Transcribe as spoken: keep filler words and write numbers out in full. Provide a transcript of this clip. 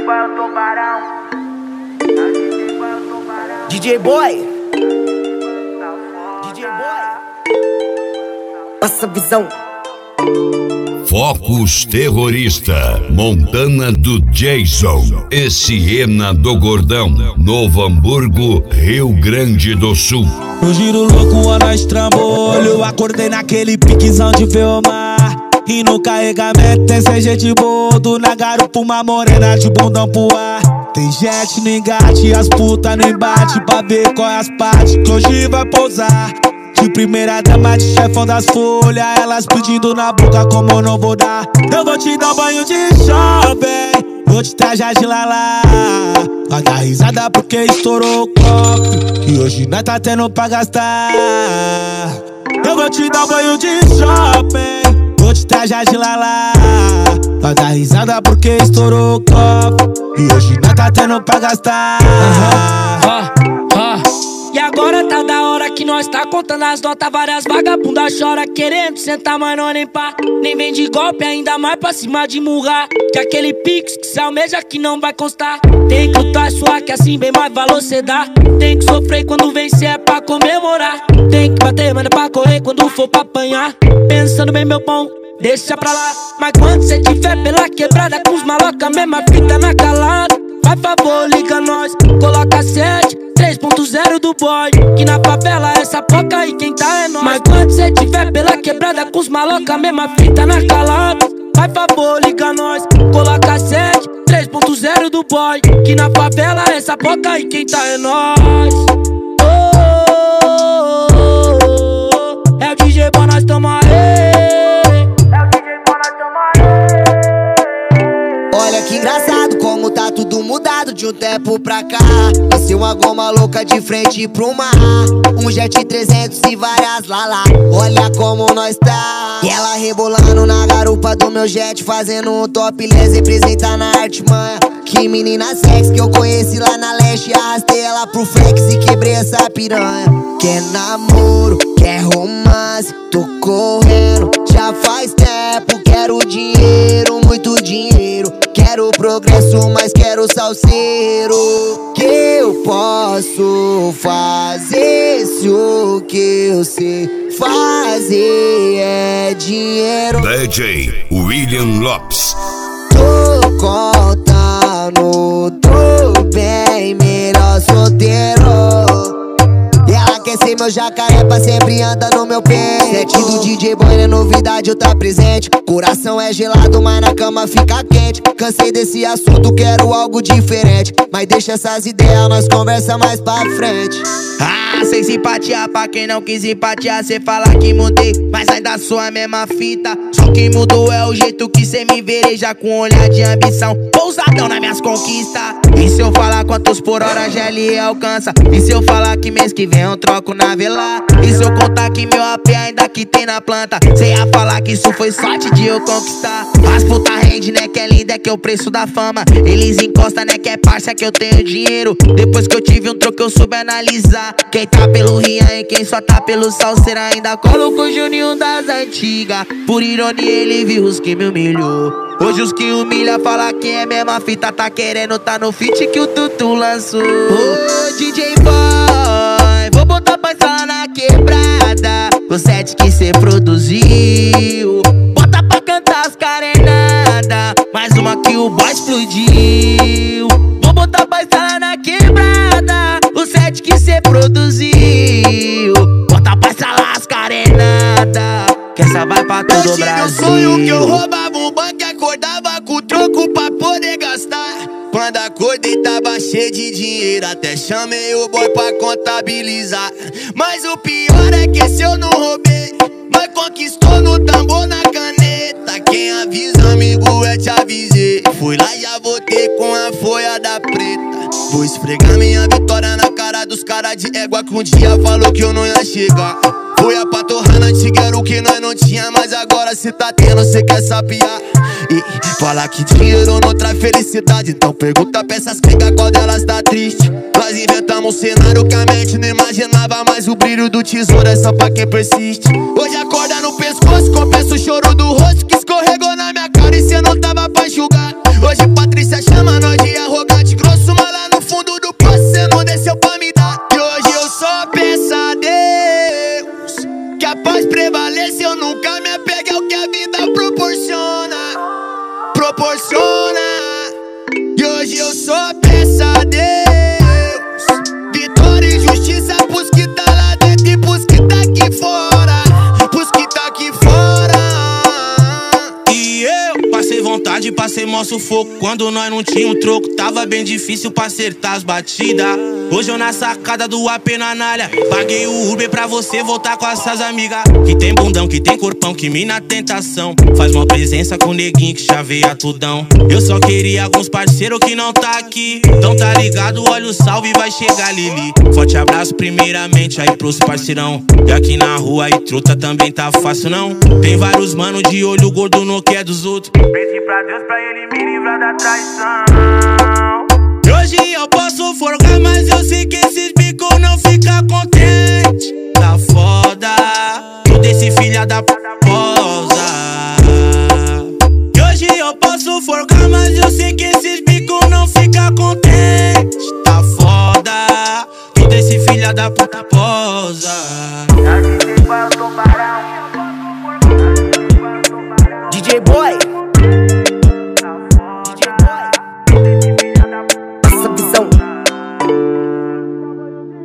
D J Boy, D J Boy, passa a visão. Focus Terrorista, Montana do Jason e Siena do Gordão, Novo Hamburgo, Rio Grande do Sul. No giro louco, ó, nós trambolho. Acordei naquele piquezão de ver o mar. E no carregamento tem C G de boldo. Na garupa uma morena de bundão pro ar. Tem jet no engate, as putas no embate. Pra ver qual é as partes que hoje vai pousar. De primeira dama, de chefão das folhas. Elas pedindo na boca como eu não vou dar. Eu vou te dar um banho de shopping, vou te trajar de lalá. Vai dar risada porque estourou o copo e hoje nós tá tendo pra gastar. Eu vou te dar um banho de shopping, vou te trajar de lalá. Vai dar risada porque estourou o copo e hoje nós tá tendo pra gastar. uh-huh. uh, uh. E agora tá da hora que nós tá contando as notas. Várias vagabundas chora querendo sentar, mas não nem pá. Nem vem de golpe, ainda mais pra cima de murrar. Que aquele pix que cê almeja que não vai constar. Tem que lutar, suar, que assim bem mais valor cê dá. Tem que sofrer quando vencer é pra comemorar. Tem que bater, manda pra correr quando for pra apanhar. Pensando bem meu pão, deixa pra lá. Mas quando cê tiver pela quebrada com os maloca, mesma fita na calada. Faz favor, liga nós, coloca sete três ponto zero do boy, que na favela essa poca aí quem tá é nós. Mas quando cê tiver pela quebrada com os maloca, mesma fita na calada. Faz favor, liga nós, coloca sete três ponto zero do boy, que na favela essa poca aí quem tá é nós. Oh, oh, oh, oh, é o D J Boy, nós tamo aí. Olha que engraçado como tá tudo mudado de um tempo pra cá. Desceu uma goma louca de frente pro mar, um jet trezentos e várias lala. Olha como nós tá. E ela rebolando na garupa do meu jet, fazendo um topless, representa na arte manha. Que menina sexy que eu conheci lá na leste. Arrastei ela pro flex e quebrei essa piranha. Quer namoro, quer romance, tô correndo já faz tempo. Quero dinheiro, muito dinheiro. Quero progresso, mas quero salseiro. Que eu posso fazer se o que eu sei fazer é dinheiro. D J William Lopes. Tô contando, tô bem melhor solteiro. E ela quer ser meu jacaré pra sempre anda no meu pé. Sete do D J Boy é novidade, eu tá presente. Coração é gelado, mas na cama fica quente. Cansei desse assunto, quero algo diferente. Mas deixa essas ideias, nós conversa mais pra frente. Ah, sem simpatia pra quem não quis simpatia. Cê fala que mudei, mas ainda sou a mesma fita. Só que mudou é o jeito que cê me vereja, com olhar de ambição, pousadão nas minhas conquistas. E se eu falar quantos por hora G L E alcança? E se eu falar que mês que vem eu troco na vela? E se eu contar que meu A P ainda que tem na planta? Cê ia falar que isso foi sorte de eu conquistar. As puta rende, né, que é linda, é que é o preço da fama. Eles encostam, né, que é parça, que eu tenho dinheiro. Depois que eu tive um troco eu soube analisar. Quem tá pelo Rian e quem só tá pelo Salseiro ainda coloca o Juninho das antigas. Por ironia ele viu os que me humilhou. Hoje os que humilha fala que é mesma fita. Tá querendo tá no feat que o Tutu lançou. Ô D J Boy, vou botar pra instalar na quebrada o set que cê produziu. Bota pra cantar as carenadas, mais uma que o boy explodiu. Vou botar pra instalar na quebrada o set que cê produziu. Bota pra instalar as carenadas, que essa vai pra todo o Brasil. Eu tive um sonho que eu roubava um banco e acordava com troco pra poder gastar. Quando acordei tava cheio de dinheiro, até chamei o boy pra contabilizar. Mas o pior é que esse eu não roubei, mas conquistou no tambor, na caneta. Quem avisa amigo é te avisei. Fui lá e já voltei com a folha da preta. Vou esfregar minha vitória na cara dos caras de égua que um dia falou que eu não ia chegar. Foi a patorra na antiga, era o que nós não tinha, mas agora cê tá tendo, cê quer sabiar. E fala que dinheiro não traz felicidade, então pergunta pra essas crigas qual delas tá triste. Nós inventamos um cenário que a mente não imaginava, mas o brilho do tesouro é só pra quem persiste. Hoje acorda no pescoço, compensa o choro do rosto que escorregou na minha cara e cê não tava pra julgar. Hoje Patrícia chama nós de sufoco. Quando nós não tinha um troco, tava bem difícil pra acertar as batidas. Hoje eu na sacada do A P na Anália, paguei o Uber pra você voltar com essas amigas. Que tem bundão, que tem corpão, que mina tentação. Faz uma presença com o neguinho que chaveia tudão. Eu só queria alguns parceiros que não tá aqui. Então tá ligado, olha o salve, vai chegar Lili. Forte abraço primeiramente aí pros parceirão. E aqui na rua e truta também tá fácil não. Tem vários mano de olho gordo no que é dos outros. Pedi pra Deus pra ele me livrar da traição. E hoje eu posso for